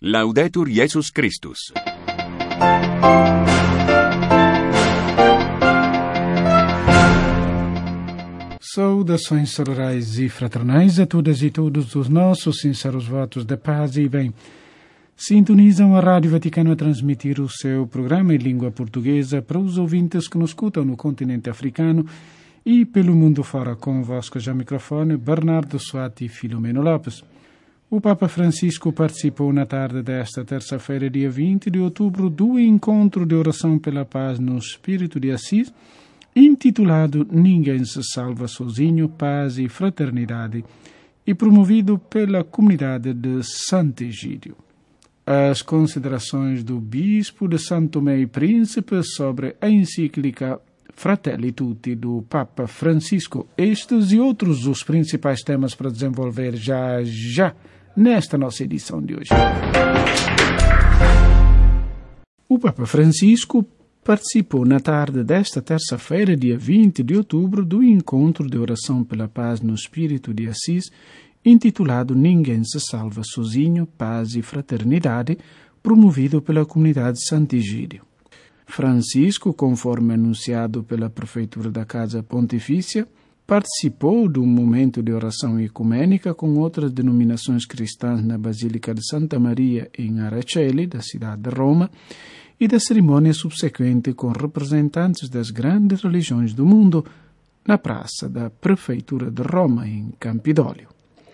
Laudetur Jesus Christus. Saudações sororais e fraternais a todas e todos os nossos sinceros votos de paz e bem. Sintonizam a Rádio Vaticano a transmitir o seu programa em língua portuguesa para os ouvintes que nos escutam no continente africano e pelo mundo fora. Convosco já microfone Bernardo Suati e Filomeno Lopes. O Papa Francisco participou na tarde desta terça-feira, dia 20 de outubro, do encontro de oração pela paz no Espírito de Assis, intitulado Ninguém se salva sozinho, paz e fraternidade, e promovido pela comunidade de Sant'Egidio. As considerações do Bispo de São Tomé e Príncipe sobre a encíclica Fratelli Tutti do Papa Francisco. Estes e outros os principais temas para desenvolver já nesta nossa edição de hoje. O Papa Francisco participou na tarde desta terça-feira, dia 20 de outubro, do encontro de oração pela paz no Espírito de Assis, intitulado Ninguém se salva sozinho, paz e fraternidade, promovido pela comunidade Sant'Egidio. Francisco, conforme anunciado pela Prefeitura da Casa Pontifícia, participou do momento de oração ecumênica com outras denominações cristãs na Basílica de Santa Maria em Araceli, da cidade de Roma, e da cerimônia subsequente com representantes das grandes religiões do mundo na praça da Prefeitura de Roma, em Campidoglio.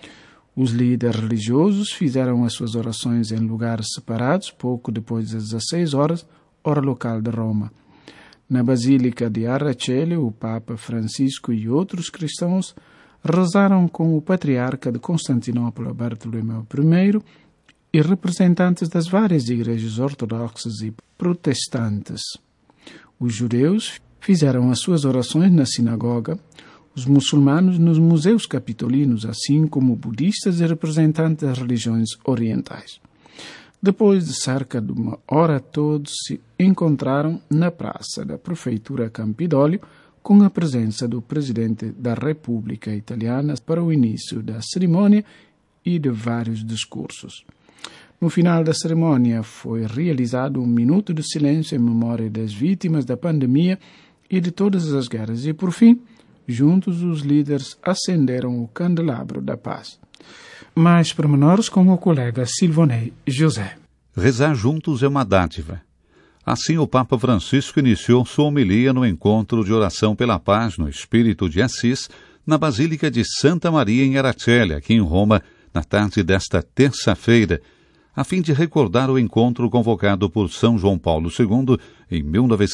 Os líderes religiosos fizeram as suas orações em lugares separados, pouco depois das 16 horas, hora local de Roma. Na Basílica de Araceli, o Papa Francisco e outros cristãos rezaram com o Patriarca de Constantinopla, Bartolomeu I, e representantes das várias igrejas ortodoxas e protestantes. Os judeus fizeram as suas orações na sinagoga, os muçulmanos nos museus capitolinos, assim como budistas e representantes das religiões orientais. Depois de cerca de uma hora, todos se encontraram na praça da Prefeitura Campidoglio com a presença do Presidente da República Italiana para o início da cerimônia e de vários discursos. No final da cerimônia foi realizado um minuto de silêncio em memória das vítimas da pandemia e de todas as guerras e, por fim, juntos os líderes acenderam o candelabro da paz. Mais pormenores com o colega Silvonei José. Rezar juntos é uma dádiva. Assim, o Papa Francisco iniciou sua homilia no encontro de oração pela paz no Espírito de Assis, na Basílica de Santa Maria em Araceli, aqui em Roma, na tarde desta terça-feira, a fim de recordar o encontro convocado por São João Paulo II em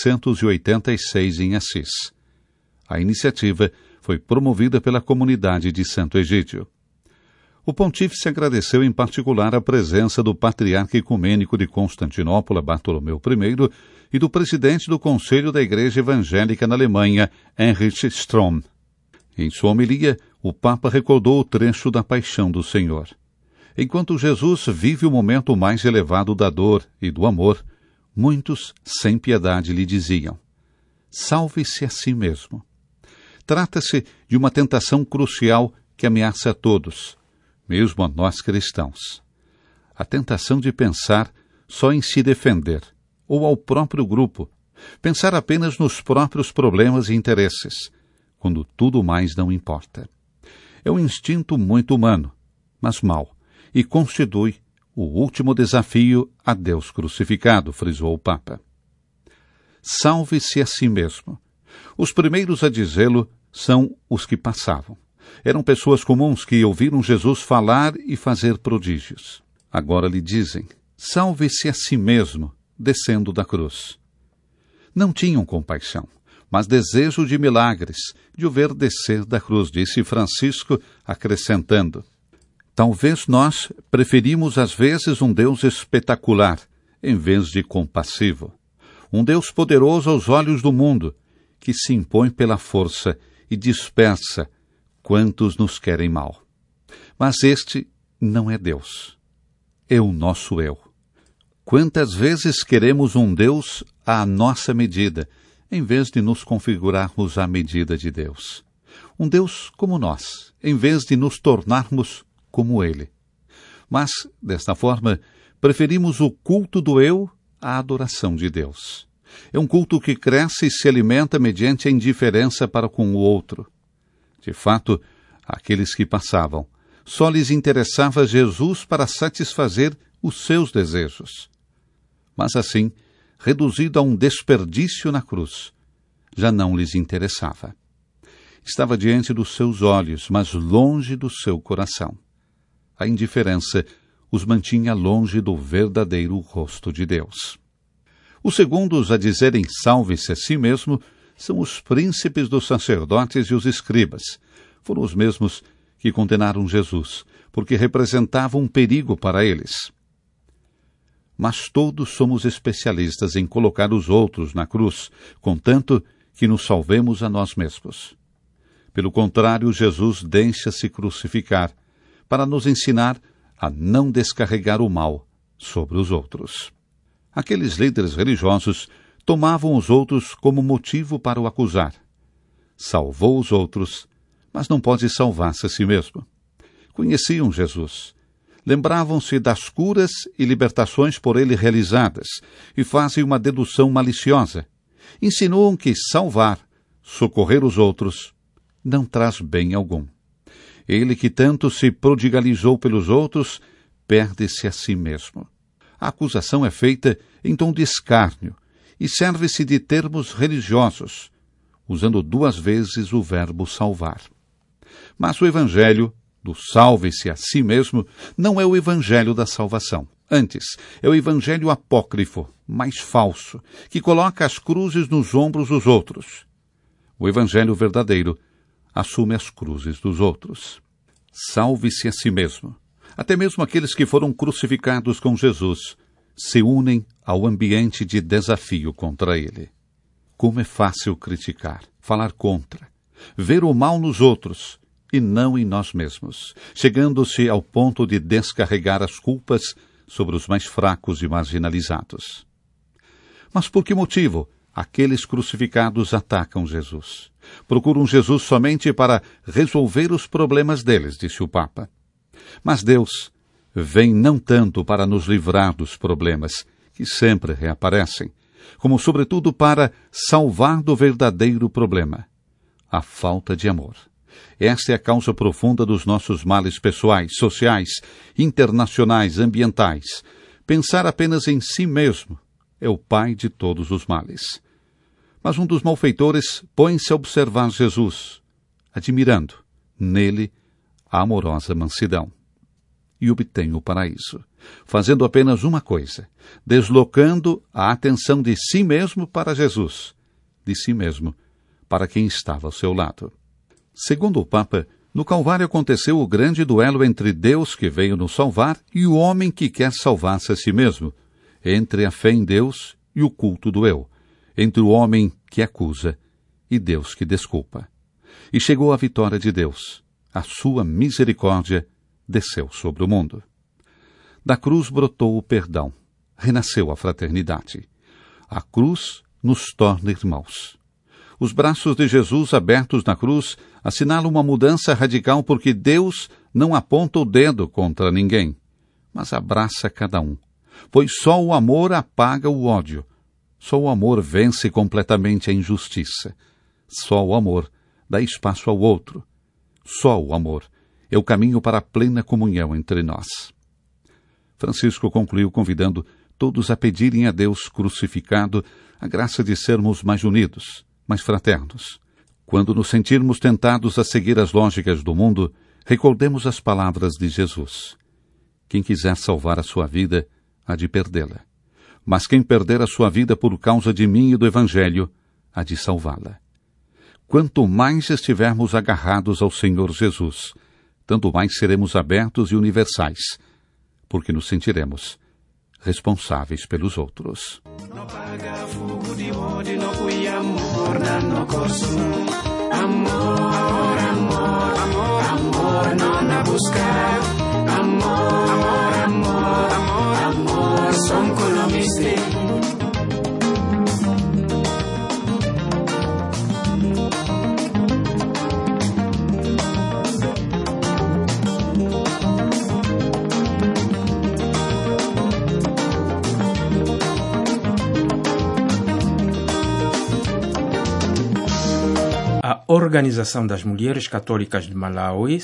1986 em Assis. A iniciativa foi promovida pela comunidade de Sant'Egidio. O pontífice agradeceu em particular a presença do Patriarca Ecumênico de Constantinopla, Bartolomeu I, e do presidente do Conselho da Igreja Evangélica na Alemanha, Heinrich Strom. Em sua homilia, o Papa recordou o trecho da Paixão do Senhor. Enquanto Jesus vive o momento mais elevado da dor e do amor, muitos, sem piedade, lhe diziam: salve-se a si mesmo. Trata-se de uma tentação crucial que ameaça a todos, mesmo a nós cristãos. A tentação de pensar só em se defender, ou ao próprio grupo, pensar apenas nos próprios problemas e interesses, quando tudo mais não importa. É um instinto muito humano, mas mau, e constitui o último desafio a Deus crucificado, frisou o Papa. Salve-se a si mesmo. Os primeiros a dizê-lo são os que passavam. Eram pessoas comuns que ouviram Jesus falar e fazer prodígios. Agora lhe dizem: salve-se a si mesmo, descendo da cruz. Não tinham compaixão, mas desejo de milagres, de o ver descer da cruz, disse Francisco, acrescentando: talvez nós preferimos às vezes um Deus espetacular, em vez de compassivo. Um Deus poderoso aos olhos do mundo, que se impõe pela força e dispersa quantos nos querem mal. Mas este não é Deus. É o nosso eu. Quantas vezes queremos um Deus à nossa medida, em vez de nos configurarmos à medida de Deus. Um Deus como nós, em vez de nos tornarmos como Ele. Mas, desta forma, preferimos o culto do eu à adoração de Deus. É um culto que cresce e se alimenta mediante a indiferença para com o outro. De fato, aqueles que passavam, só lhes interessava Jesus para satisfazer os seus desejos. Mas assim, reduzido a um desperdício na cruz, já não lhes interessava. Estava diante dos seus olhos, mas longe do seu coração. A indiferença os mantinha longe do verdadeiro rosto de Deus. Os segundos a dizerem salve-se a si mesmo são os príncipes dos sacerdotes e os escribas. Foram os mesmos que condenaram Jesus, porque representavam um perigo para eles. Mas todos somos especialistas em colocar os outros na cruz, contanto que nos salvemos a nós mesmos. Pelo contrário, Jesus deixa-se crucificar para nos ensinar a não descarregar o mal sobre os outros. Aqueles líderes religiosos tomavam os outros como motivo para o acusar. Salvou os outros, mas não pode salvar-se a si mesmo. Conheciam Jesus. Lembravam-se das curas e libertações por ele realizadas e fazem uma dedução maliciosa. Insinuam que salvar, socorrer os outros, não traz bem algum. Ele que tanto se prodigalizou pelos outros, perde-se a si mesmo. A acusação é feita em tom de escárnio e serve-se de termos religiosos, usando 2 vezes o verbo salvar. Mas o evangelho do salve-se a si mesmo não é o evangelho da salvação. Antes, é o evangelho apócrifo, mais falso, que coloca as cruzes nos ombros dos outros. O evangelho verdadeiro assume as cruzes dos outros. Salve-se a si mesmo. Até mesmo aqueles que foram crucificados com Jesus se unem ao ambiente de desafio contra ele. Como é fácil criticar, falar contra, ver o mal nos outros e não em nós mesmos, chegando-se ao ponto de descarregar as culpas sobre os mais fracos e marginalizados. Mas por que motivo aqueles crucificados atacam Jesus? Procuram Jesus somente para resolver os problemas deles, disse o Papa. Mas Deus vem não tanto para nos livrar dos problemas, que sempre reaparecem, como sobretudo para salvar do verdadeiro problema, a falta de amor. Esta é a causa profunda dos nossos males pessoais, sociais, internacionais, ambientais. Pensar apenas em si mesmo é o pai de todos os males. Mas um dos malfeitores põe-se a observar Jesus, admirando nele a amorosa mansidão. E obtém o paraíso, fazendo apenas uma coisa, deslocando a atenção de si mesmo para Jesus, de si mesmo para quem estava ao seu lado. Segundo o Papa, no Calvário aconteceu o grande duelo entre Deus que veio nos salvar e o homem que quer salvar-se a si mesmo, entre a fé em Deus e o culto do eu, entre o homem que acusa e Deus que desculpa. E chegou a vitória de Deus. A sua misericórdia desceu sobre o mundo. Da cruz brotou o perdão, renasceu a fraternidade. A cruz nos torna irmãos. Os braços de Jesus abertos na cruz assinalam uma mudança radical porque Deus não aponta o dedo contra ninguém, mas abraça cada um, pois só o amor apaga o ódio, só o amor vence completamente a injustiça, só o amor dá espaço ao outro, só o amor é o caminho para a plena comunhão entre nós. Francisco concluiu convidando todos a pedirem a Deus crucificado a graça de sermos mais unidos, mais fraternos. Quando nos sentirmos tentados a seguir as lógicas do mundo, recordemos as palavras de Jesus. Quem quiser salvar a sua vida, há de perdê-la. Mas quem perder a sua vida por causa de mim e do Evangelho, há de salvá-la. Quanto mais estivermos agarrados ao Senhor Jesus, tanto mais seremos abertos e universais, porque nos sentiremos responsáveis pelos outros. Organização das Mulheres Católicas de Malawi,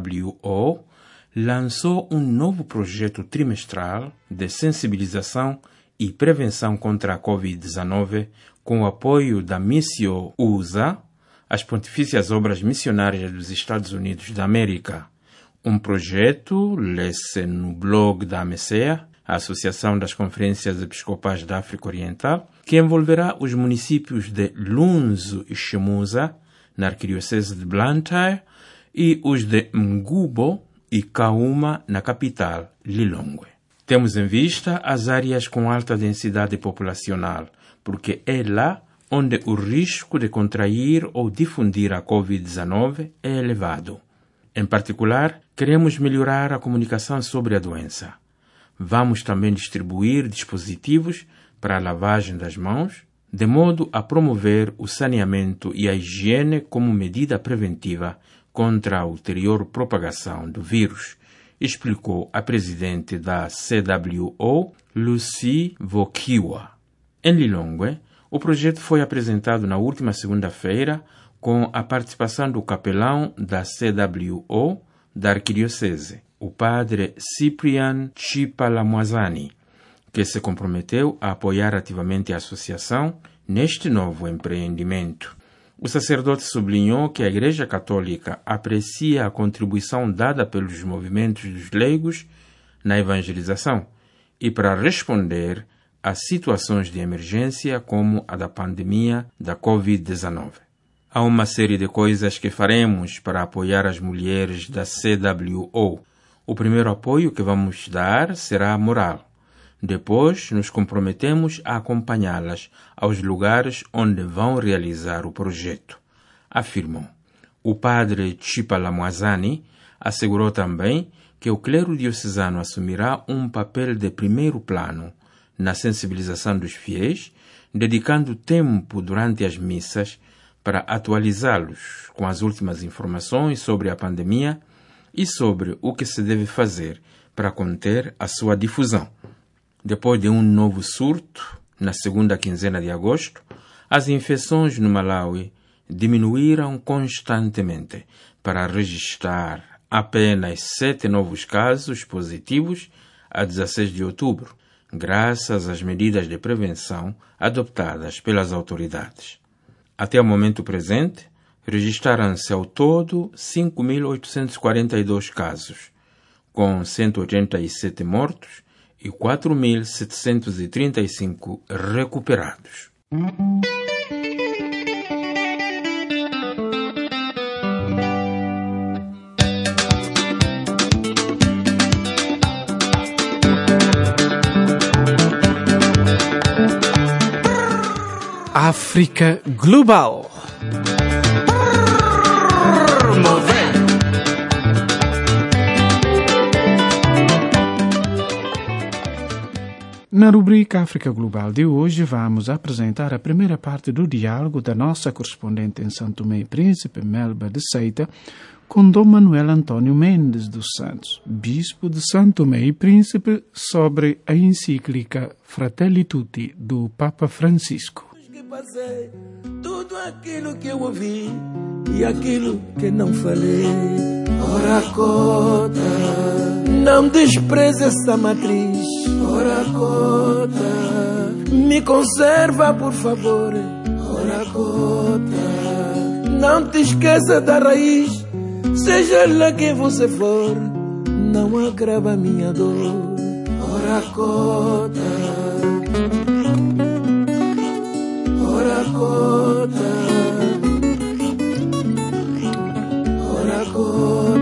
CWO, lançou um novo projeto trimestral de sensibilização e prevenção contra a Covid-19 com o apoio da Missio USA, as Pontifícias Obras Missionárias dos Estados Unidos da América. Um projeto lê-se no blog da AMECEA, a Associação das Conferências Episcopais da África Oriental, que envolverá os municípios de Lunzu e Shimuza, na Arquidiocese de Blantyre, e os de Mgubo e Kauma, na capital, Lilongwe. Temos em vista as áreas com alta densidade populacional, porque é lá onde o risco de contrair ou difundir a Covid-19 é elevado. Em particular, queremos melhorar a comunicação sobre a doença. Vamos também distribuir dispositivos para a lavagem das mãos, de modo a promover o saneamento e a higiene como medida preventiva contra a ulterior propagação do vírus, explicou a presidente da CWO, Lucy Vokiwa. Em Lilongwe, o projeto foi apresentado na última segunda-feira com a participação do capelão da CWO da Arquidiocese, o padre Cyprian Chipalamwazani, que se comprometeu a apoiar ativamente a associação neste novo empreendimento. O sacerdote sublinhou que a Igreja Católica aprecia a contribuição dada pelos movimentos dos leigos na evangelização e para responder a situações de emergência como a da pandemia da Covid-19. Há uma série de coisas que faremos para apoiar as mulheres da CWO. O primeiro apoio que vamos dar será moral. Depois, nos comprometemos a acompanhá-las aos lugares onde vão realizar o projeto, afirmou. O padre Chipalamwazani assegurou também que o clero diocesano assumirá um papel de primeiro plano na sensibilização dos fiéis, dedicando tempo durante as missas para atualizá-los com as últimas informações sobre a pandemia e sobre o que se deve fazer para conter a sua difusão. Depois de um novo surto, na segunda quinzena de agosto, as infecções no Malawi diminuíram constantemente para registrar apenas 7 novos casos positivos a 16 de outubro, graças às medidas de prevenção adoptadas pelas autoridades. Até o momento presente, registraram-se ao todo 5.842 casos, com 187 mortos e 4.735 recuperados. África Global. Na rubrica África Global de hoje, vamos apresentar a primeira parte do diálogo da nossa correspondente em São Tomé e Príncipe, Melba de Seita, com Dom Manuel Antônio Mendes dos Santos, bispo de São Tomé e Príncipe, sobre a encíclica Fratelli Tutti do Papa Francisco. Passei tudo aquilo que eu ouvi e aquilo que não falei. Ora cota, não despreze essa matriz. Ora cota, me conserva por favor. Ora cota, não te esqueça da raiz. Seja lá quem você for, não agrava minha dor. Ora cota, ora cota, ora cota.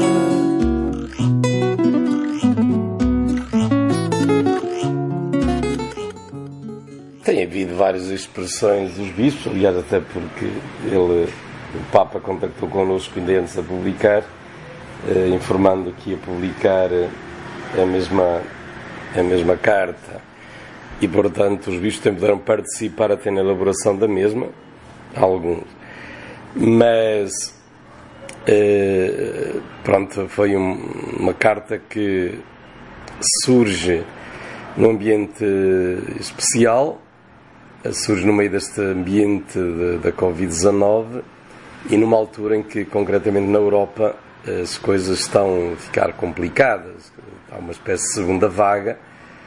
Tem havido várias expressões dos bispos, aliás até porque o Papa contactou connosco ainda antes de publicar, informando que ia publicar a mesma carta. E, portanto, os bispos também puderam participar até na elaboração da mesma, alguns. Mas, pronto, foi uma carta que surge num ambiente especial, surge no meio deste ambiente da Covid-19 e numa altura em que, concretamente na Europa, as coisas estão a ficar complicadas. Há uma espécie de segunda vaga,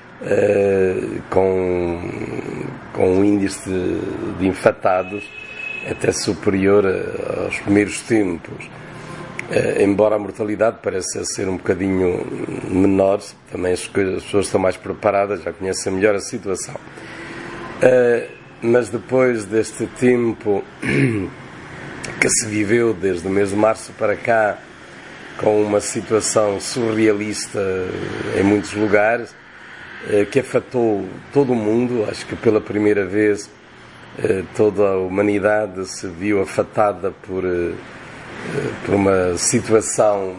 com um índice de infectados até superior aos primeiros tempos. Embora a mortalidade pareça ser um bocadinho menor, também as pessoas estão mais preparadas, já conhecem melhor a situação. Mas depois deste tempo que se viveu desde o mês de março para cá, com uma situação surrealista em muitos lugares, que afetou todo o mundo, acho que pela primeira vez toda a humanidade se viu afetada por uma situação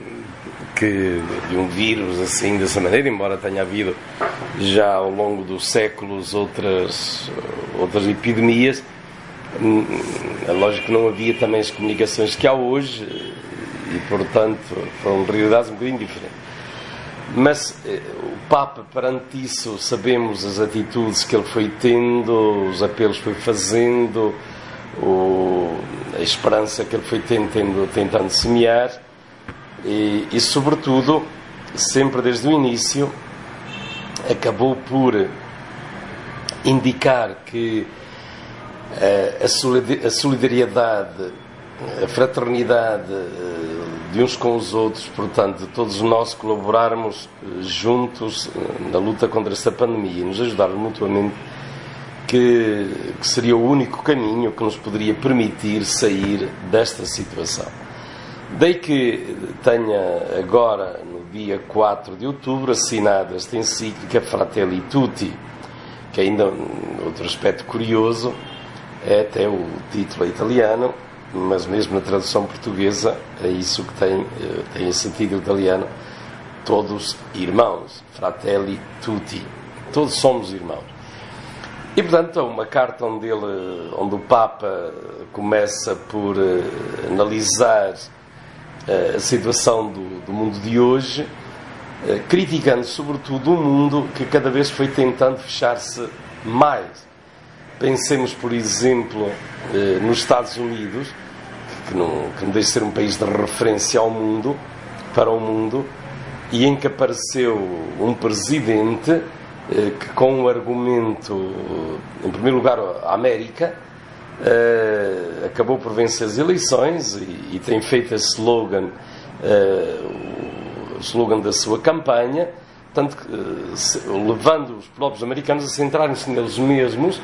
de um vírus assim, dessa maneira, embora tenha havido já ao longo dos séculos outras epidemias. É lógico que não havia também as comunicações que há hoje e, portanto, foram realidades um bocadinho diferentes. Mas o Papa, perante isso, sabemos as atitudes que ele foi tendo, os apelos que foi fazendo, a esperança que ele foi tentando semear e, sobretudo, sempre desde o início, acabou por indicar que a solidariedade, a fraternidade de uns com os outros, portanto, todos nós colaborarmos juntos na luta contra esta pandemia e nos ajudarmos mutuamente, que seria o único caminho que nos poderia permitir sair desta situação. Daí que tenha agora, no dia 4 de outubro, assinado esta encíclica Fratelli Tutti, que ainda, outro aspecto curioso, é até o título italiano, mas mesmo na tradução portuguesa é isso que tem esse título italiano: todos irmãos, Fratelli Tutti, todos somos irmãos. E, portanto, uma carta onde o Papa começa por analisar a situação do mundo de hoje, criticando sobretudo um mundo que cada vez foi tentando fechar-se mais. Pensemos, por exemplo, nos Estados Unidos, que não deixa de ser um país de referência para o mundo, e em que apareceu um presidente que, com um argumento, em primeiro lugar, a América, acabou por vencer as eleições e tem feito o slogan da sua campanha, tanto que, levando os próprios americanos a centrarem-se neles mesmos,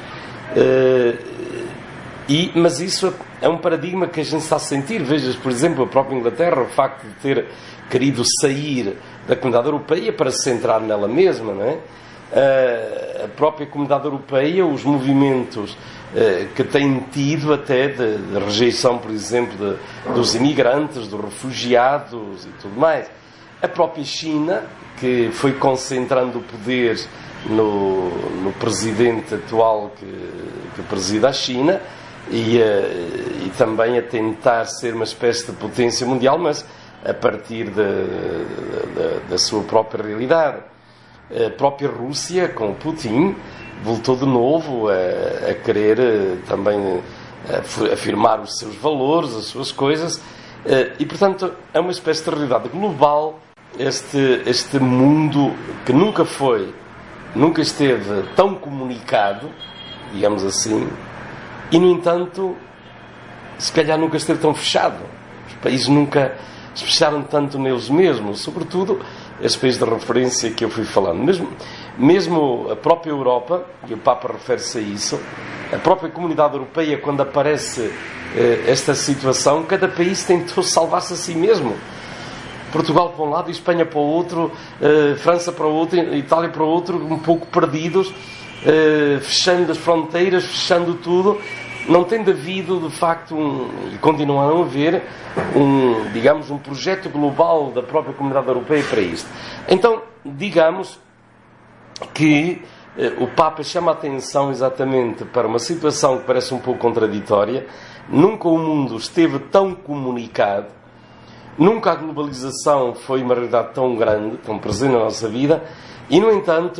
mas isso é um paradigma que a gente está a sentir. Vejas, por exemplo, a própria Inglaterra, o facto de ter querido sair da Comunidade Europeia para se centrar nela mesma, não é? A própria Comunidade Europeia, os movimentos que têm tido até de rejeição, por exemplo, dos imigrantes, dos refugiados e tudo mais. A própria China, que foi concentrando o poder no presidente atual que preside a China e também a tentar ser uma espécie de potência mundial, mas a partir da sua própria realidade. A própria Rússia, com Putin, voltou de novo a querer também afirmar os seus valores, as suas coisas, e, portanto, é uma espécie de realidade global este mundo que nunca esteve tão comunicado, digamos assim, e, no entanto, se calhar nunca esteve tão fechado. Os países nunca se fecharam tanto neles mesmos, sobretudo estes países de referência que eu fui falando. Mesmo a própria Europa, e o Papa refere-se a isso, a própria Comunidade Europeia, quando aparece esta situação, cada país tentou salvar-se a si mesmo. Portugal para um lado, Espanha para o outro, França para o outro, Itália para o outro, um pouco perdidos, fechando as fronteiras, fechando tudo. Não tendo havido, de facto, e continuam a haver, um projeto global da própria Comunidade Europeia para isto. Então, digamos que o Papa chama a atenção exatamente para uma situação que parece um pouco contraditória. Nunca o mundo esteve tão comunicado, nunca a globalização foi uma realidade tão grande, tão presente na nossa vida, e, no entanto,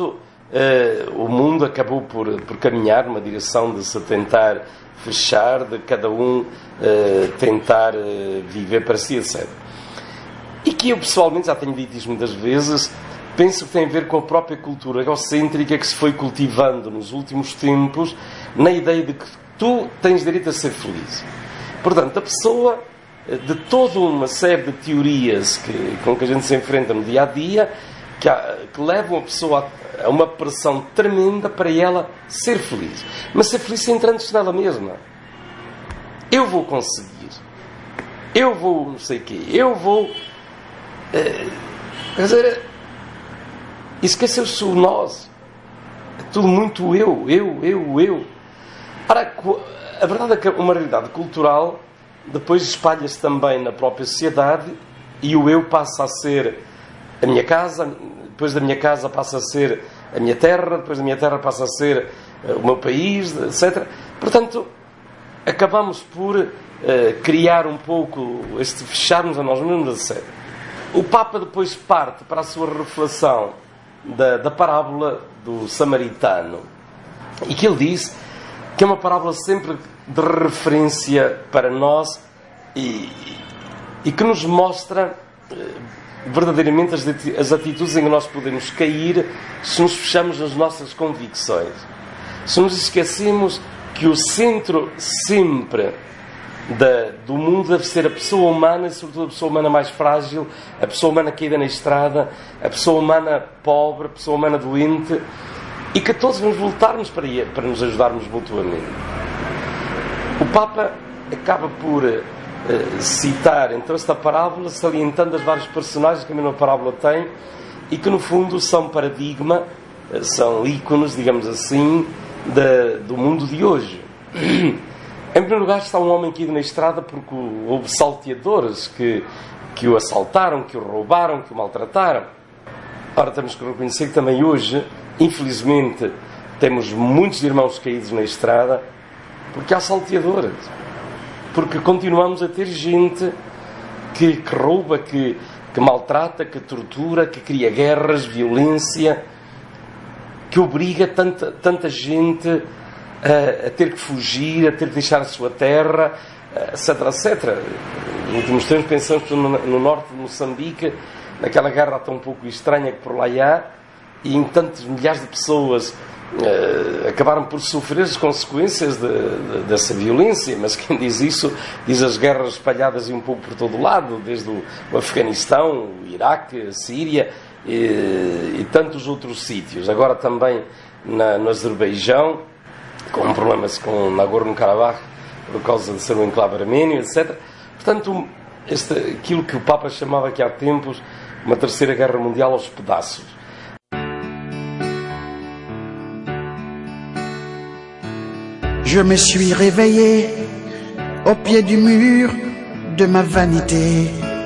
o mundo acabou por caminhar numa direção de se tentar fechar, de cada um tentar viver para si, etc. E que eu pessoalmente, já tenho dito isto muitas vezes, penso que tem a ver com a própria cultura egocêntrica que se foi cultivando nos últimos tempos, na ideia de que tu tens direito a ser feliz. Portanto, a pessoa, de toda uma série de teorias com que a gente se enfrenta no dia a dia, que levam a pessoa a uma pressão tremenda para ela ser feliz. Mas ser feliz centrando-se nela mesma. Eu vou conseguir. Eu vou não sei o quê. Eu vou... quer dizer, esqueceu-se o nós. É tudo muito eu. Ora, a verdade é que uma realidade cultural depois espalha-se também na própria sociedade e o eu passa a ser a minha casa, depois da minha casa passa a ser a minha terra, depois da minha terra passa a ser o meu país, etc. Portanto, acabamos por criar um pouco este fecharmos a nós mesmos, etc. O Papa depois parte para a sua reflexão da parábola do samaritano e que ele diz que é uma parábola sempre de referência para nós e que nos mostra verdadeiramente as atitudes em que nós podemos cair se nos fechamos nas nossas convicções. Se nos esquecemos que o centro sempre do mundo deve ser a pessoa humana, e sobretudo a pessoa humana mais frágil, a pessoa humana caída na estrada, a pessoa humana pobre, a pessoa humana doente, e que todos vamos voltarmos para nos ajudarmos mutuamente. O Papa acaba por citar então esta parábola, salientando as várias personagens que a mesma parábola tem e que no fundo são paradigma, são ícones, digamos assim, do mundo de hoje. Em primeiro lugar está um homem caído na estrada porque houve salteadores que o assaltaram, que o roubaram, que o maltrataram. Ora, temos que reconhecer que também hoje, infelizmente, temos muitos irmãos caídos na estrada porque há salteadores. Porque continuamos a ter gente que rouba, que maltrata, que tortura, que cria guerras, violência, que obriga tanta gente a ter que fugir, a ter que deixar a sua terra, etc, etc. Nos últimos tempos pensamos no norte de Moçambique, naquela guerra tão pouco estranha que por lá há, e em tantos milhares de pessoas acabaram por sofrer as consequências dessa violência. Mas quem diz isso, diz as guerras espalhadas um pouco por todo o lado, desde o Afeganistão, o Iraque, a Síria e tantos outros sítios. Agora também no Azerbaijão, com problemas com Nagorno-Karabakh, por causa de ser um enclave armênio, etc. Portanto, aquilo que o Papa chamava aqui há tempos uma terceira guerra mundial aos pedaços. Je me suis réveillé au pied du mur de ma vanité.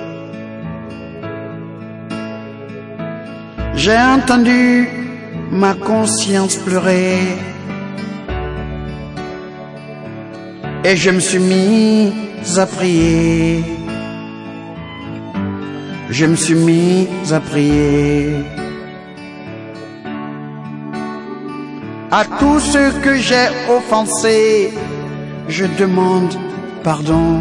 J'ai entendu ma conscience pleurer et je me suis mis à prier. Je me suis mis à prier. À tous ceux que j'ai offensés, je demande pardon.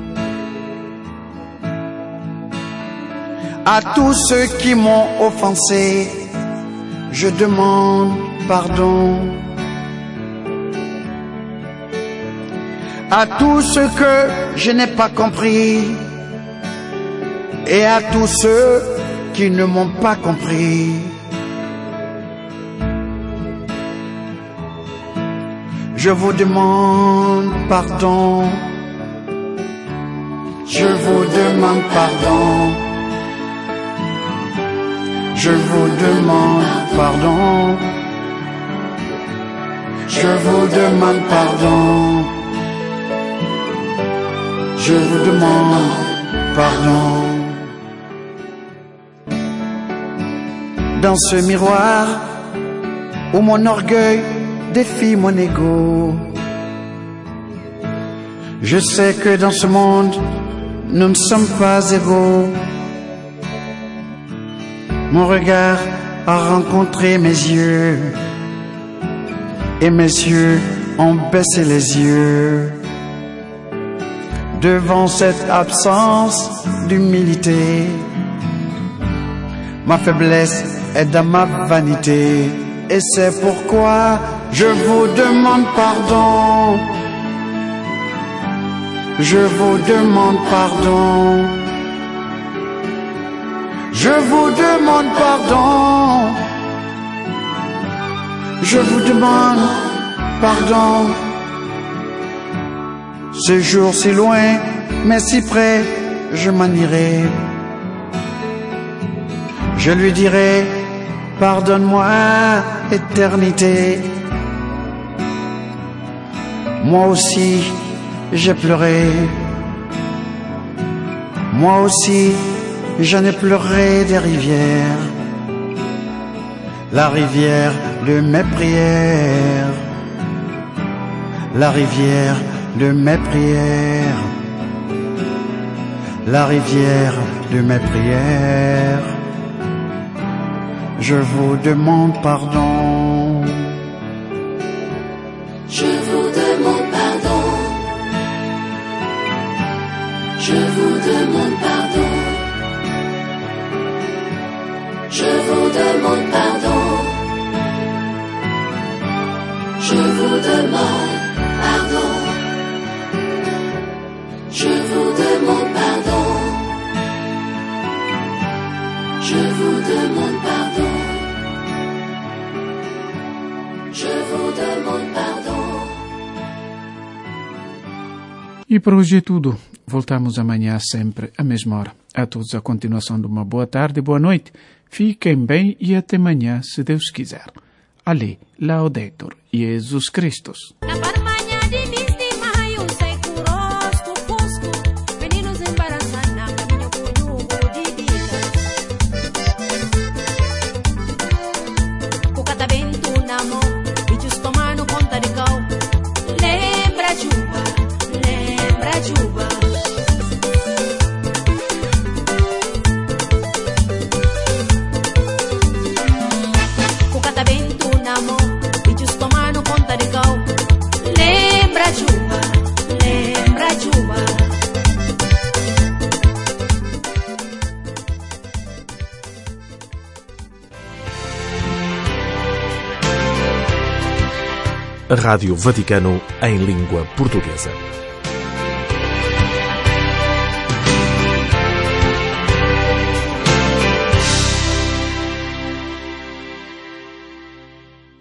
À tous ceux qui m'ont offensé, je demande pardon. À tous ceux que je n'ai pas compris et à tous ceux qui ne m'ont pas compris, je vous demande pardon. Je vous demande pardon. Je vous demande pardon. Je vous demande pardon. Je vous demande pardon. Dans ce miroir où mon orgueil défie mon ego, je sais que dans ce monde, nous ne sommes pas égaux. Mon regard a rencontré mes yeux, et mes yeux ont baissé les yeux devant cette absence d'humilité. Ma faiblesse est dans ma vanité, et c'est pourquoi je vous demande pardon. Je vous demande pardon. Je vous demande pardon. Je vous demande pardon. Ce jour si loin, mais si près, je m'en irai. Je lui dirai, pardonne-moi, éternité. Moi aussi, j'ai pleuré. Moi aussi, j'en ai pleuré des rivières. La rivière de mes prières. La rivière de mes prières. La rivière de mes prières. Je vous demande pardon. Je vous demande pardon. Je vous demande pardon. Je vous demande pardon. Je vous demande pardon. Je vous demande pardon. Je vous demande pardon. Je vous demande pardon. E por hoje é tudo. Voltamos amanhã sempre à mesma hora. A todos a continuação de uma boa tarde e boa noite. Fiquem bem e até amanhã, se Deus quiser. Ale, Laudetur, Jesus Christus. Rádio Vaticano em língua portuguesa.